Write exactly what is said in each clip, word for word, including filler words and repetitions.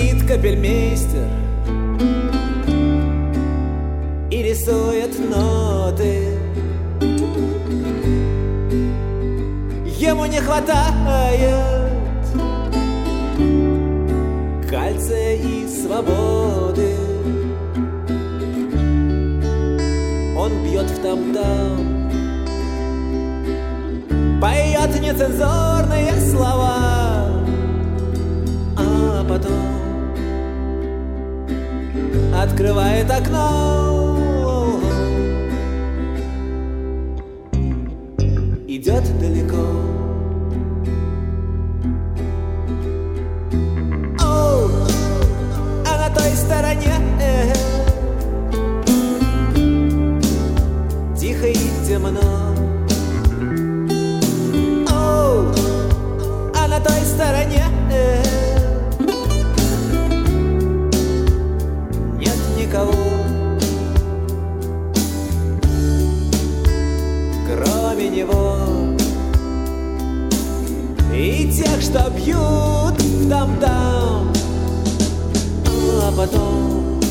Сидит капельмейстер и рисует ноты. Ему не хватает кальция и свободы. Он бьет в там-там, поет нецензурные слова, а потом открывает окно, идет далеко. О, а на той стороне тихо и темно. О, а на той стороне нет никого, кроме него и тех, что бьют в там-там, а потом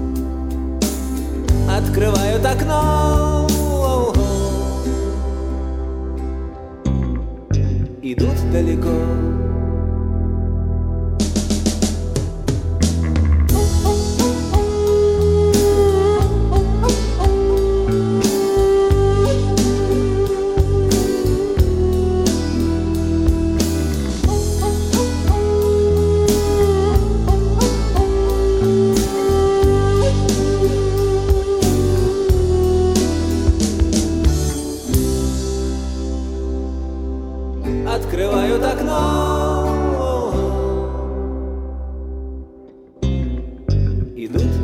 открывают окно, идут далеко. Открывают окно, идут